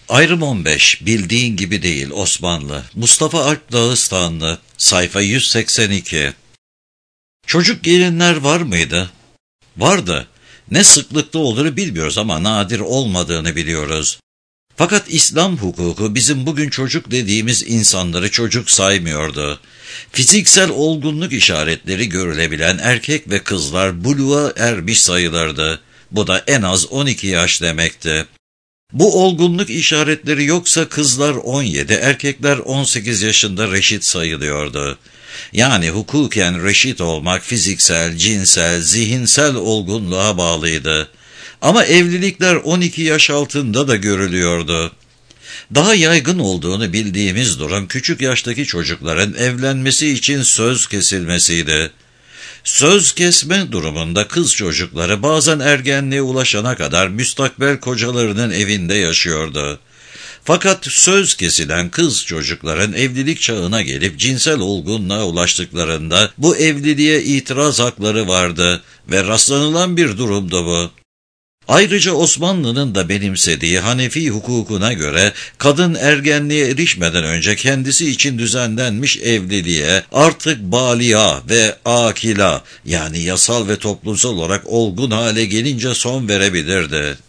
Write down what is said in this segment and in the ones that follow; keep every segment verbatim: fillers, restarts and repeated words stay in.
Ayrım on beş. Bildiğin gibi değil Osmanlı. Mustafa Alp Dağıstanlı. Sayfa yüz seksen iki. Çocuk gelinler var mıydı? Vardı. Ne sıklıkta olduğunu bilmiyoruz ama nadir olmadığını biliyoruz. Fakat İslam hukuku bizim bugün çocuk dediğimiz insanları çocuk saymıyordu. Fiziksel olgunluk işaretleri görülebilen erkek ve kızlar buluğa ermiş sayılırdı. Bu da en az on iki yaş demekti. Bu olgunluk işaretleri yoksa kızlar on yedi, erkekler on sekiz yaşında reşit sayılıyordu. Yani hukuken reşit olmak fiziksel, cinsel, zihinsel olgunluğa bağlıydı. Ama evlilikler on iki yaş altında da görülüyordu. Daha yaygın olduğunu bildiğimiz durum küçük yaştaki çocukların evlenmesi için söz kesilmesiydi. Söz kesme durumunda kız çocukları bazen ergenliğe ulaşana kadar müstakbel kocalarının evinde yaşıyordu. Fakat söz kesilen kız çocukların evlilik çağına gelip cinsel olgunluğa ulaştıklarında bu evliliğe itiraz hakları vardı ve rastlanılan bir durumdu bu. Ayrıca Osmanlı'nın da benimsediği Hanefi hukukuna göre kadın ergenliğe erişmeden önce kendisi için düzenlenmiş evliliğe artık baliğa ve akila yani yasal ve toplumsal olarak olgun hale gelince son verebilirdi.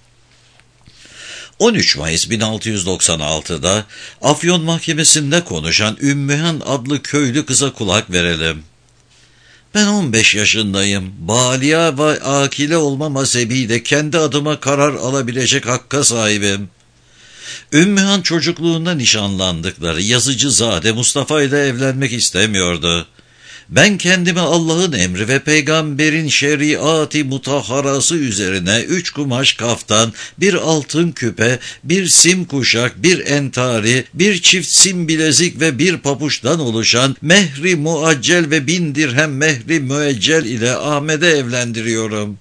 on üç Mayıs bin altı yüz doksan altıda Afyon Mahkemesi'nde konuşan Ümmühan adlı köylü kıza kulak verelim. Ben on beş yaşındayım. Baliğa ve akile olmam hasebiyle kendi adıma karar alabilecek hakka sahibim. Ümmühan çocukluğunda nişanlandıkları Yazıcızade Mustafa ile evlenmek istemiyordu. Ben kendimi Allah'ın emri ve peygamberin şeriatı mutahharası üzerine üç kumaş kaftan, bir altın küpe, bir sim kuşak, bir entari, bir çift sim bilezik ve bir papuçtan oluşan mehri muaccel ve bin dirhem mehri müeccel ile Ahmet'e evlendiriyorum.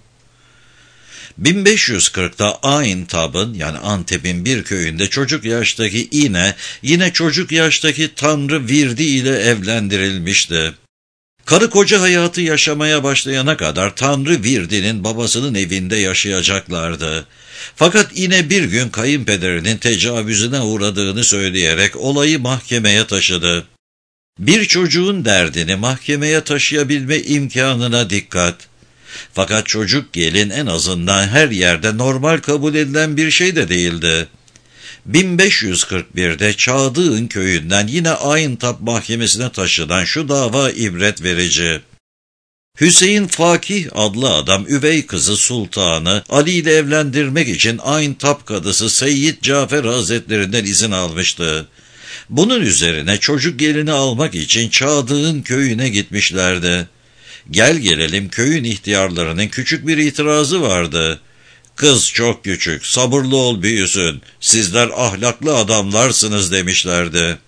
bin beş yüz kırkta Aintab'ın yani Antep'in bir köyünde çocuk yaştaki İne, yine çocuk yaştaki Tanrı Virdi ile evlendirilmişti. Karı koca hayatı yaşamaya başlayana kadar Tanrı Virdi'nin babasının evinde yaşayacaklardı. Fakat yine bir gün kayınpederinin tecavüzüne uğradığını söyleyerek olayı mahkemeye taşıdı. Bir çocuğun derdini mahkemeye taşıyabilme imkanına dikkat. Fakat çocuk gelin en azından her yerde normal kabul edilen bir şey de değildi. bin beş yüz kırk birde Çağdığın köyünden yine Aintab mahkemesine taşınan şu dava ibret verici. Hüseyin Fakih adlı adam üvey kızı Sultan'ı Ali ile evlendirmek için Aintab kadısı Seyyid Cafer Hazretlerinden izin almıştı. Bunun üzerine çocuk gelini almak için Çağdığın köyüne gitmişlerdi. Gel gelelim köyün ihtiyarlarının küçük bir itirazı vardı. Kız çok küçük, sabırlı ol büyüsün, sizler ahlaklı adamlarsınız demişlerdi.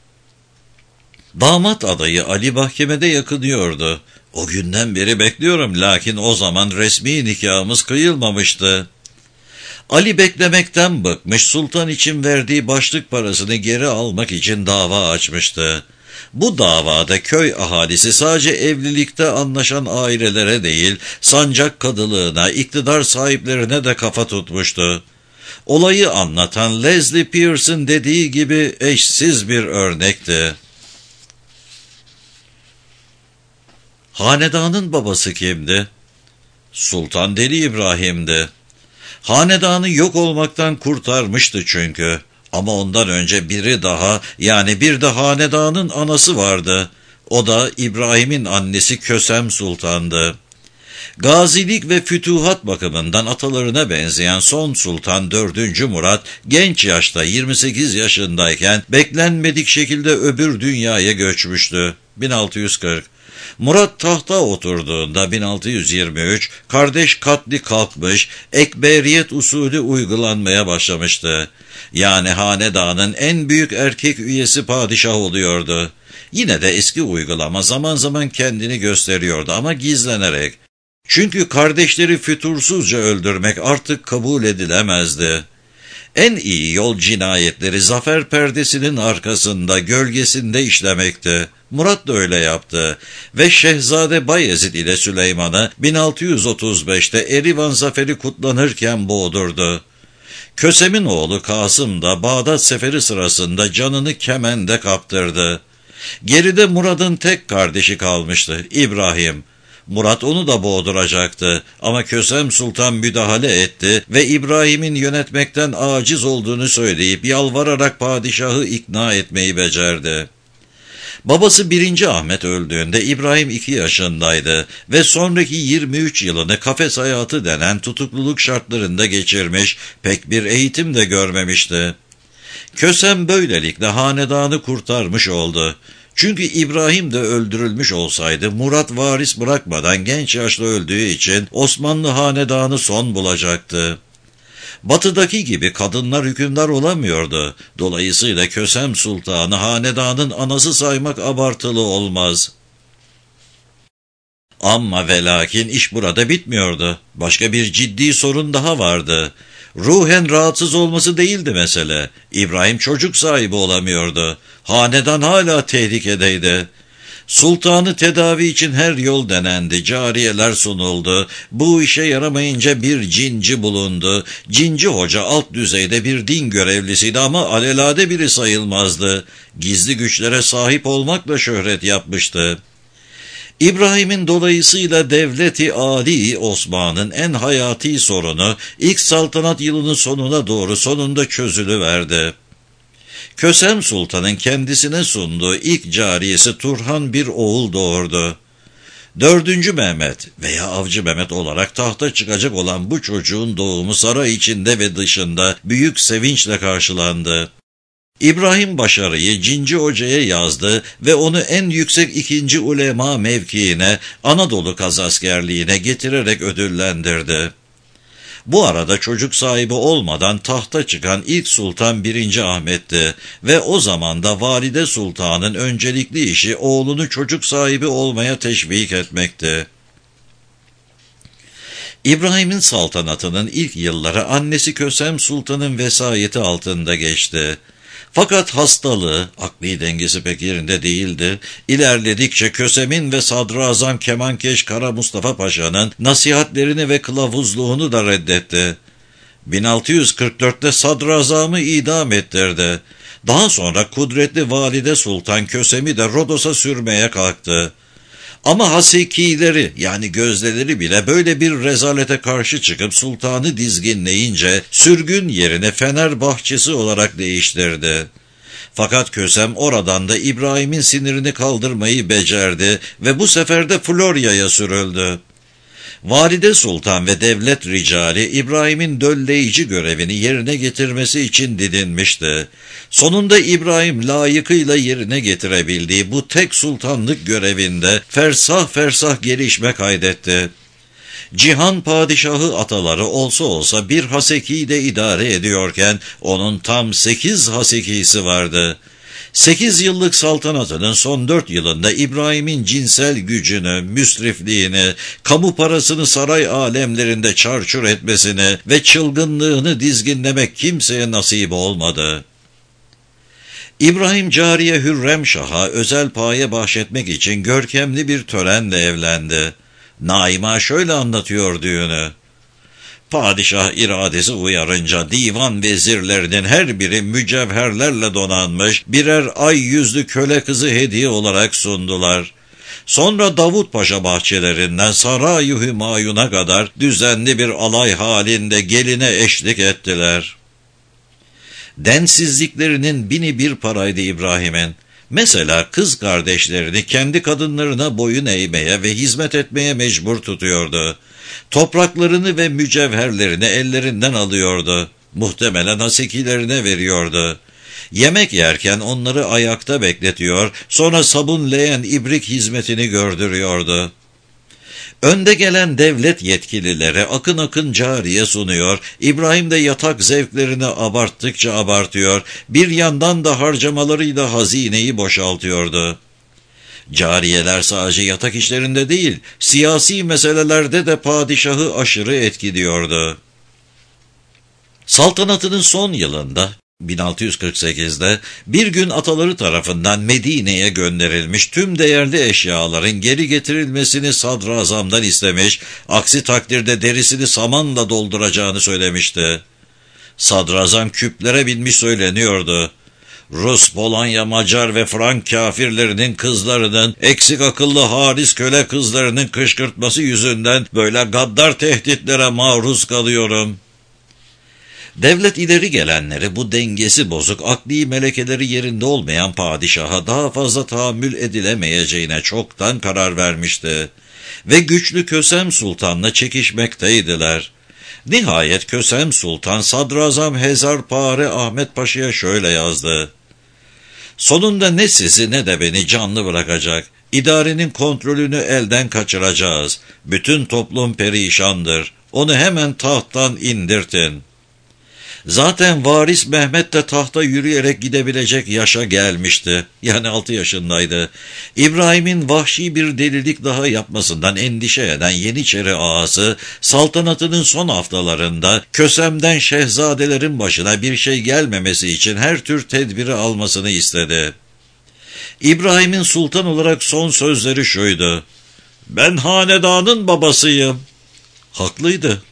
Damat adayı Ali mahkemede yakınıyordu. O günden beri bekliyorum lakin o zaman resmi nikahımız kıyılmamıştı. Ali beklemekten bıkmış, sultan için verdiği başlık parasını geri almak için dava açmıştı. Bu davada köy ahalisi sadece evlilikte anlaşan ailelere değil, sancak kadılığına, iktidar sahiplerine de kafa tutmuştu. Olayı anlatan Leslie Pierce'ın dediği gibi eşsiz bir örnekti. Hanedanın babası kimdi? Sultan Deli İbrahim'di. Hanedanı yok olmaktan kurtarmıştı çünkü. Ama ondan önce biri daha, yani bir de hanedanın anası vardı. O da İbrahim'in annesi Kösem Sultan'dı. Gazilik ve fütuhat bakımından atalarına benzeyen son sultan dördüncü Murat, genç yaşta yirmi sekiz yaşındayken beklenmedik şekilde öbür dünyaya göçmüştü. bin altı yüz kırk. Murat tahta oturduğunda bin altı yüz yirmi üç, kardeş katli kalkmış, ekberiyet usulü uygulanmaya başlamıştı. Yani hanedanın en büyük erkek üyesi padişah oluyordu. Yine de eski uygulama zaman zaman kendini gösteriyordu ama gizlenerek. Çünkü kardeşleri fütursuzca öldürmek artık kabul edilemezdi. En iyi yol cinayetleri zafer perdesinin arkasında, gölgesinde işlemekti. Murat da öyle yaptı ve Şehzade Bayezid ile Süleyman'ı bin altı yüz otuz beşte Erivan zaferi kutlanırken boğdurdu. Kösem'in oğlu Kasım da Bağdat seferi sırasında canını kemende kaptırdı. Geride Murad'ın tek kardeşi kalmıştı, İbrahim. Murat onu da boğduracaktı ama Kösem Sultan müdahale etti ve İbrahim'in yönetmekten aciz olduğunu söyleyip yalvararak padişahı ikna etmeyi becerdi. Babası birinci Ahmet öldüğünde İbrahim iki yaşındaydı ve sonraki yirmi üç yılını kafes hayatı denen tutukluluk şartlarında geçirmiş, pek bir eğitim de görmemişti. Kösem böylelikle hanedanı kurtarmış oldu. Çünkü İbrahim de öldürülmüş olsaydı Murat varis bırakmadan genç yaşta öldüğü için Osmanlı hanedanı son bulacaktı. Batıdaki gibi kadınlar hükümdar olamıyordu. Dolayısıyla Kösem Sultanı hanedanın anası saymak abartılı olmaz. Ama ve lakin iş burada bitmiyordu. Başka bir ciddi sorun daha vardı. Ruhen rahatsız olması değildi mesele. İbrahim çocuk sahibi olamıyordu. Hanedan hala tehlikedeydi. Sultanı tedavi için her yol denendi, cariyeler sunuldu. Bu işe yaramayınca bir cinci bulundu. Cinci hoca alt düzeyde bir din görevlisiydi ama alelade biri sayılmazdı. Gizli güçlere sahip olmakla şöhret yapmıştı. İbrahim'in dolayısıyla Devleti Ali Osman'ın en hayati sorunu ilk saltanat yılının sonuna doğru sonunda çözülüverdi. Kösem Sultan'ın kendisine sunduğu ilk cariyesi Turhan bir oğul doğurdu. Dördüncü Mehmet veya Avcı Mehmet olarak tahta çıkacak olan bu çocuğun doğumu saray içinde ve dışında büyük sevinçle karşılandı. İbrahim başarıyı Cinci Hoca'ya yazdı ve onu en yüksek ikinci ulema mevkiine, Anadolu kazaskerliğine getirerek ödüllendirdi. Bu arada çocuk sahibi olmadan tahta çıkan ilk sultan birinci Ahmet'ti ve o zaman da Valide Sultan'ın öncelikli işi oğlunu çocuk sahibi olmaya teşvik etmekti. İbrahim'in saltanatının ilk yılları annesi Kösem Sultan'ın vesayeti altında geçti. Fakat hastalığı, akli dengesi pek yerinde değildi. İlerledikçe Kösem'in ve Sadrazam Kemankeş Kara Mustafa Paşa'nın nasihatlerini ve kılavuzluğunu da reddetti. bin altı yüz kırk dörtte Sadrazam'ı idam ettirdi. Daha sonra kudretli Valide Sultan Kösem'i de Rodos'a sürmeye kalktı. Ama hasekileri yani gözdeleri bile böyle bir rezalete karşı çıkıp sultanı dizginleyince sürgün yerine Fenerbahçesi olarak değiştirdi. Fakat Kösem oradan da İbrahim'in sinirini kaldırmayı becerdi ve bu sefer de Florya'ya sürüldü. Valide Sultan ve devlet ricali İbrahim'in dölleyici görevini yerine getirmesi için didinmişti. Sonunda İbrahim layıkıyla yerine getirebildiği bu tek sultanlık görevinde fersah fersah gelişme kaydetti. Cihan padişahı ataları olsa olsa bir haseki de idare ediyorken onun tam sekiz hasekisi vardı. Sekiz yıllık saltanatının son dört yılında İbrahim'in cinsel gücünü, müsrifliğini, kamu parasını saray alemlerinde çarçur etmesini ve çılgınlığını dizginlemek kimseye nasip olmadı. İbrahim Cariye Hürrem Şah'a özel paye bahşetmek için görkemli bir törenle evlendi. Naima şöyle anlatıyor düğünü. Padişah iradesi uyarınca divan vezirlerinin her biri mücevherlerle donanmış birer ay yüzlü köle kızı hediye olarak sundular. Sonra Davut Paşa bahçelerinden Saray-ı Hümayun'a kadar düzenli bir alay halinde geline eşlik ettiler. Densizliklerinin bini bir paraydı İbrahim'in. Mesela kız kardeşlerini kendi kadınlarına boyun eğmeye ve hizmet etmeye mecbur tutuyordu. Topraklarını ve mücevherlerini ellerinden alıyordu. Muhtemelen hasekilerine veriyordu. Yemek yerken onları ayakta bekletiyor, sonra sabun leğen ibrik hizmetini gördürüyordu. Önde gelen devlet yetkililere akın akın cariye sunuyor, İbrahim de yatak zevklerini abarttıkça abartıyor, bir yandan da harcamalarıyla hazineyi boşaltıyordu. Cariyeler sadece yatak işlerinde değil, siyasi meselelerde de padişahı aşırı etkiliyordu. Saltanatının son yılında, bin altı yüz kırk sekizde bir gün ataları tarafından Medine'ye gönderilmiş tüm değerli eşyaların geri getirilmesini sadrazamdan istemiş, aksi takdirde derisini samanla dolduracağını söylemişti. Sadrazam küplere binmiş söyleniyordu. Rus, Polonya, Macar ve Frank kafirlerinin kızlarının, eksik akıllı haris köle kızlarının kışkırtması yüzünden böyle gaddar tehditlere maruz kalıyorum. Devlet ileri gelenleri bu dengesi bozuk, akli melekeleri yerinde olmayan padişaha daha fazla tahammül edilemeyeceğine çoktan karar vermişti. Ve güçlü Kösem Sultan'la çekişmekteydiler. Nihayet Kösem Sultan, Sadrazam Hezarpare Ahmet Paşa'ya şöyle yazdı: "Sonunda ne sizi ne de beni canlı bırakacak. İdarenin kontrolünü elden kaçıracağız. Bütün toplum perişandır. Onu hemen tahttan indirtin." Zaten varis Mehmet de tahta yürüyerek gidebilecek yaşa gelmişti. Yani altı yaşındaydı. İbrahim'in vahşi bir delilik daha yapmasından endişe eden Yeniçeri ağası, saltanatının son haftalarında Kösem'den şehzadelerin başına bir şey gelmemesi için her tür tedbiri almasını istedi. İbrahim'in sultan olarak son sözleri şuydu: "Ben hanedanın babasıyım." Haklıydı.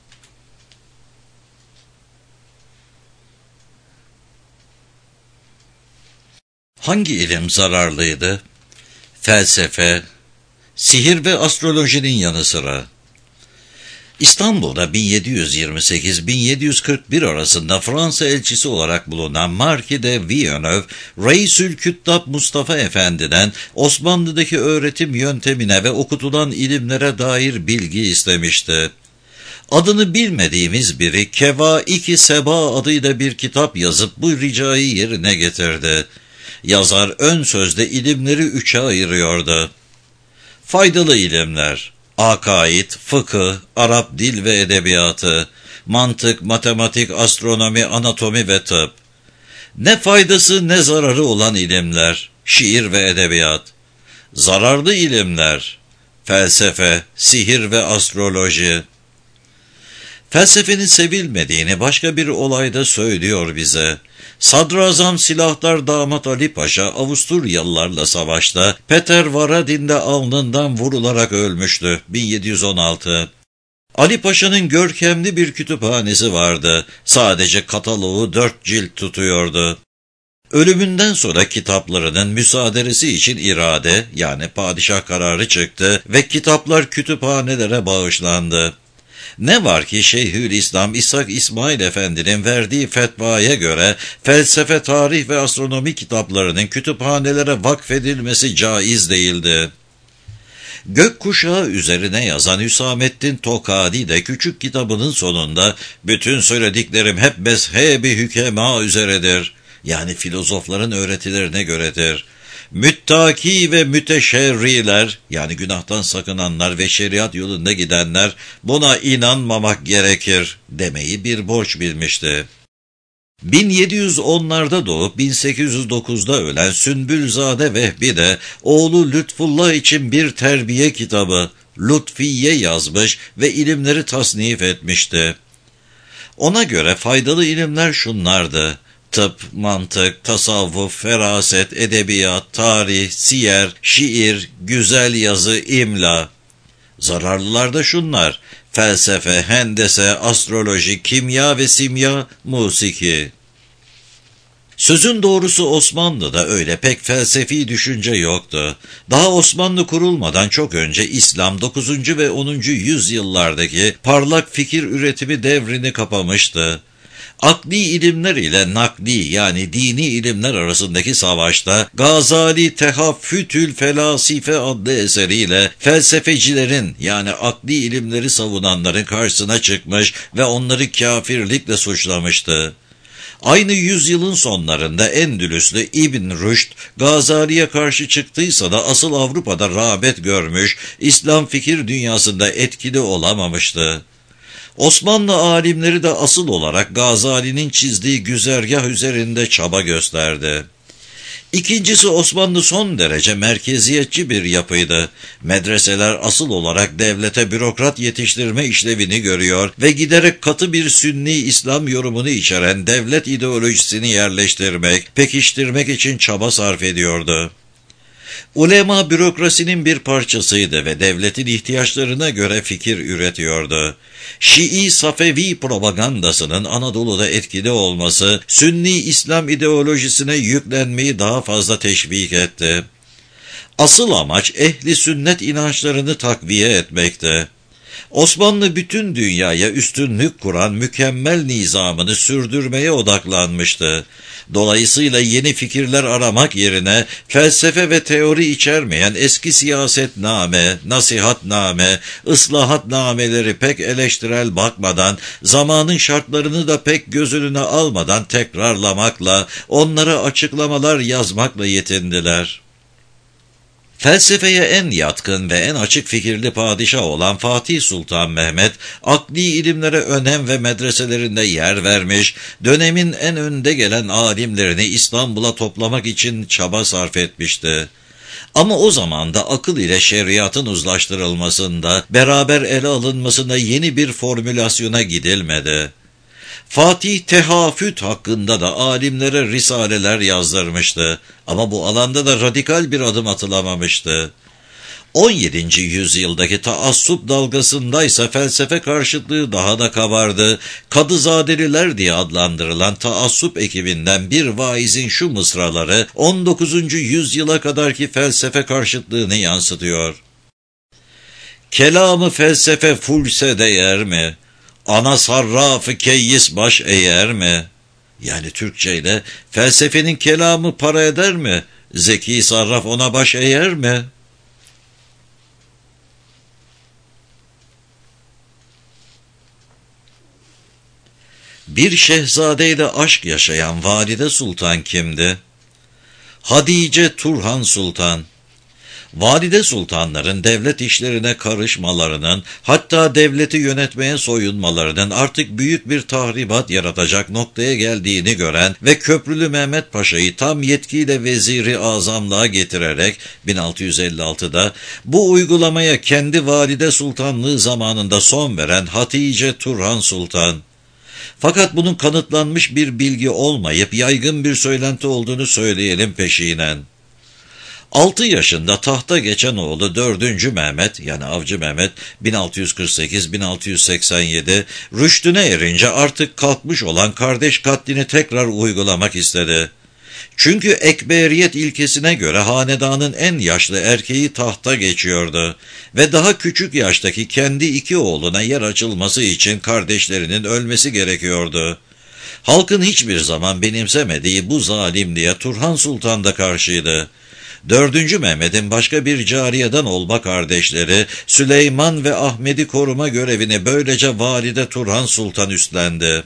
Hangi ilim zararlıydı? Felsefe, sihir ve astrolojinin yanı sıra. İstanbul'da bin yedi yüz yirmi sekiz bin yedi yüz kırk bir arasında Fransa elçisi olarak bulunan Marquis de Villeneuve, Reisül Küttab Mustafa Efendi'den Osmanlı'daki öğretim yöntemine ve okutulan ilimlere dair bilgi istemişti. Adını bilmediğimiz biri Kevaik-i Seba adıyla bir kitap yazıp bu ricayı yerine getirdi. Yazar ön sözde ilimleri üçe ayırıyordu. Faydalı ilimler: akaid, fıkıh, Arap dil ve edebiyatı, mantık, matematik, astronomi, anatomi ve tıp. Ne faydası ne zararı olan ilimler: şiir ve edebiyat. Zararlı ilimler: felsefe, sihir ve astroloji. Felsefenin sevilmediğini başka bir olayda söylüyor bize. Sadrazam Silahtar Damat Ali Paşa, Avusturyalılarla savaşta Peter Varadin'de alnından vurularak ölmüştü. bin yedi yüz on altı. Ali Paşa'nın görkemli bir kütüphanesi vardı. Sadece kataloğu dört cilt tutuyordu. Ölümünden sonra kitaplarının müsaderesi için irade, yani padişah kararı çıktı ve kitaplar kütüphanelere bağışlandı. Ne var ki Şeyhülislam İshak İsmail Efendi'nin verdiği fetvaya göre felsefe, tarih ve astronomi kitaplarının kütüphanelere vakfedilmesi caiz değildi. Gökkuşağı üzerine yazan Hüsamettin Tokadi de küçük kitabının sonunda "Bütün söylediklerim hep mezhebi hükema üzeredir." Yani filozofların öğretilerine göredir. Müttaki ve müteşerriler, yani günahtan sakınanlar ve şeriat yolunda gidenler, buna inanmamak gerekir demeyi bir borç bilmişti. bin yedi yüz onlarda doğup bin sekiz yüz dokuzda ölen Sünbülzade Vehbi de oğlu Lütfullah için bir terbiye kitabı Lütfiye yazmış ve ilimleri tasnif etmişti. Ona göre faydalı ilimler şunlardı: tıp, mantık, tasavvuf, feraset, edebiyat, tarih, siyer, şiir, güzel yazı, imla. Zararlılar da şunlar: felsefe, hendese, astroloji, kimya ve simya, musiki. Sözün doğrusu Osmanlı'da öyle pek felsefi düşünce yoktu. Daha Osmanlı kurulmadan çok önce İslam dokuzuncu ve onuncu yüzyıllardaki parlak fikir üretimi devrini kapamıştı. Akli ilimler ile nakli, yani dini ilimler arasındaki savaşta Gazali Tehaffütül Felasife adlı eseriyle felsefecilerin, yani akli ilimleri savunanların karşısına çıkmış ve onları kâfirlikle suçlamıştı. Aynı yüzyılın sonlarında Endülüslü İbn Rüşd, Gazali'ye karşı çıktıysa da asıl Avrupa'da rağbet görmüş, İslam fikir dünyasında etkili olamamıştı. Osmanlı alimleri de asıl olarak Gazali'nin çizdiği güzergah üzerinde çaba gösterdi. İkincisi, Osmanlı son derece merkeziyetçi bir yapıydı. Medreseler asıl olarak devlete bürokrat yetiştirme işlevini görüyor ve giderek katı bir Sünni İslam yorumunu içeren devlet ideolojisini yerleştirmek, pekiştirmek için çaba sarf ediyordu. Ulema bürokrasinin bir parçasıydı ve devletin ihtiyaçlarına göre fikir üretiyordu. Şii Safevi propagandasının Anadolu'da etkili olması, Sünni İslam ideolojisine yüklenmeyi daha fazla teşvik etti. Asıl amaç ehli sünnet inançlarını takviye etmekti. Osmanlı bütün dünyaya üstünlük kuran mükemmel nizamını sürdürmeye odaklanmıştı. Dolayısıyla yeni fikirler aramak yerine felsefe ve teori içermeyen eski siyasetname, nasihatname, ıslahatnameleri pek eleştirel bakmadan, zamanın şartlarını da pek göz önüne almadan tekrarlamakla, onlara açıklamalar yazmakla yetindiler. Felsefeye en yatkın ve en açık fikirli padişah olan Fatih Sultan Mehmet, akli ilimlere önem ve medreselerinde yer vermiş, dönemin en önde gelen alimlerini İstanbul'a toplamak için çaba sarf etmişti. Ama o zaman da akıl ile şeriatın uzlaştırılmasında, beraber ele alınmasında yeni bir formülasyona gidilmedi. Fatih tehafüt hakkında da alimlere risaleler yazdırmıştı ama bu alanda da radikal bir adım atılamamıştı. on yedinci yüzyıldaki taassup dalgasındaysa felsefe karşıtlığı daha da kabardı. Kadızadeliler diye adlandırılan taassup ekibinden bir vaizin şu mısraları on dokuzuncu yüzyıla kadarki felsefe karşıtlığını yansıtıyor. Kelamı felsefe fulse değer mi? Ana sarrafı keyyis baş eğer mi? Yani Türkçeyle felsefenin kelamı para eder mi? Zeki sarraf ona baş eğer mi? Bir şehzadeyle aşk yaşayan Valide Sultan kimdi? Hatice Turhan Sultan. Valide sultanların devlet işlerine karışmalarının, hatta devleti yönetmeye soyunmalarının artık büyük bir tahribat yaratacak noktaya geldiğini gören ve Köprülü Mehmet Paşa'yı tam yetkiyle veziri azamlığa getirerek bin altı yüz elli altıda bu uygulamaya kendi valide sultanlığı zamanında son veren Hatice Turhan Sultan. Fakat bunun kanıtlanmış bir bilgi olmayıp yaygın bir söylenti olduğunu söyleyelim peşinen. altı yaşında tahta geçen oğlu dördüncü Mehmet yani Avcı Mehmet bin altı yüz kırk sekiz bin altı yüz seksen yedi rüştüne erince artık kalkmış olan kardeş katlini tekrar uygulamak istedi. Çünkü ekberiyet ilkesine göre hanedanın en yaşlı erkeği tahta geçiyordu ve daha küçük yaştaki kendi iki oğluna yer açılması için kardeşlerinin ölmesi gerekiyordu. Halkın hiçbir zaman benimsemediği bu zalimliğe Turhan Sultan da karşıydı. Dördüncü Mehmet'in başka bir cariyeden olma kardeşleri Süleyman ve Ahmet'i koruma görevini böylece Valide Turhan Sultan üstlendi.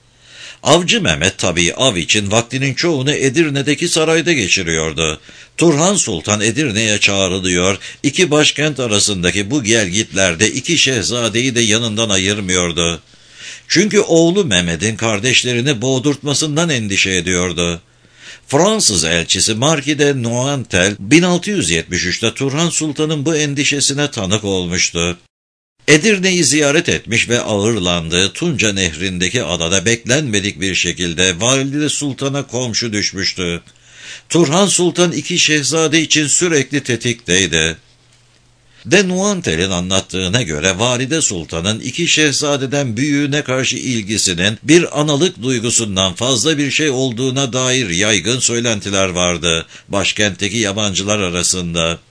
Avcı Mehmet tabii av için vaktinin çoğunu Edirne'deki sarayda geçiriyordu. Turhan Sultan Edirne'ye çağrılıyor, iki başkent arasındaki bu gelgitlerde iki şehzadeyi de yanından ayırmıyordu. Çünkü oğlu Mehmet'in kardeşlerini boğdurtmasından endişe ediyordu. Fransız elçisi Marquis de Noailles bin altı yüz yetmiş üçte Turhan Sultan'ın bu endişesine tanık olmuştu. Edirne'yi ziyaret etmiş ve ağırlandığı Tunca Nehri'ndeki adada beklenmedik bir şekilde Valide Sultan'a komşu düşmüştü. Turhan Sultan iki şehzade için sürekli tetikteydi. De Noailles'in anlattığına göre Valide Sultan'ın iki şehzadeden büyüğüne karşı ilgisinin bir analık duygusundan fazla bir şey olduğuna dair yaygın söylentiler vardı başkentteki yabancılar arasında.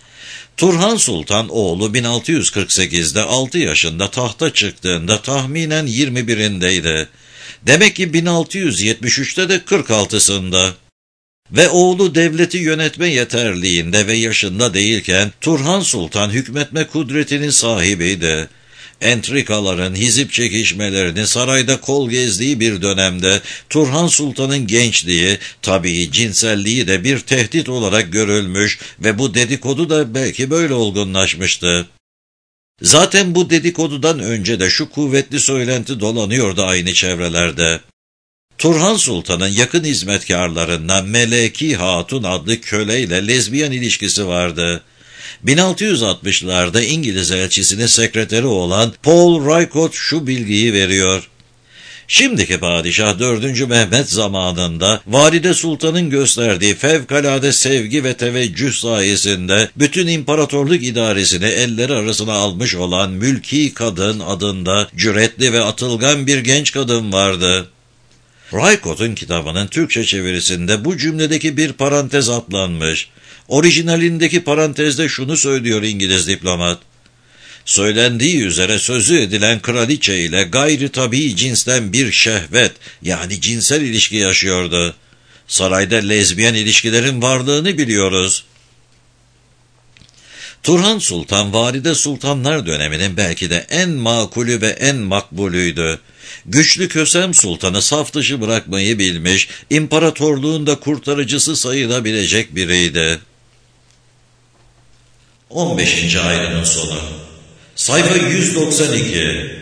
Turhan Sultan oğlu bin altı yüz kırk sekizde altı yaşında tahta çıktığında tahminen yirmi birindeydi. Demek ki bin altı yüz yetmiş üçte de kırk altısında. Ve oğlu devleti yönetme yeterliğinde ve yaşında değilken Turhan Sultan hükmetme kudretinin sahibiydi. Entrikaların, hizip çekişmelerini sarayda kol gezdiği bir dönemde Turhan Sultan'ın gençliği, tabii cinselliği de bir tehdit olarak görülmüş ve bu dedikodu da belki böyle olgunlaşmıştı. Zaten bu dedikodudan önce de şu kuvvetli söylenti dolanıyordu aynı çevrelerde. Turhan Sultan'ın yakın hizmetkarlarından Meleki Hatun adlı köleyle lezbiyen ilişkisi vardı. bin altı yüz altmışlarda İngiliz elçisinin sekreteri olan Paul Rycott şu bilgiyi veriyor. Şimdiki padişah dördüncü Mehmet zamanında Valide Sultan'ın gösterdiği fevkalade sevgi ve teveccüh sayesinde bütün imparatorluk idaresini elleri arasına almış olan Mülki Kadın adında cüretli ve atılgan bir genç kadın vardı. Raycott'un kitabının Türkçe çevirisinde bu cümledeki bir parantez atlanmış. Orijinalindeki parantezde şunu söylüyor İngiliz diplomat: söylendiği üzere sözü edilen kraliçe ile gayri tabii cinsten bir şehvet, yani cinsel ilişki yaşıyordu. Sarayda lezbiyen ilişkilerin varlığını biliyoruz. Turhan Sultan, Valide Sultanlar döneminin belki de en makulü ve en makbulüydü. Güçlü Kösem Sultan'ı saf dışı bırakmayı bilmiş, imparatorluğun da kurtarıcısı sayılabilecek biriydi. on beşinci ayrının sonu. Sayfa yüz doksan iki.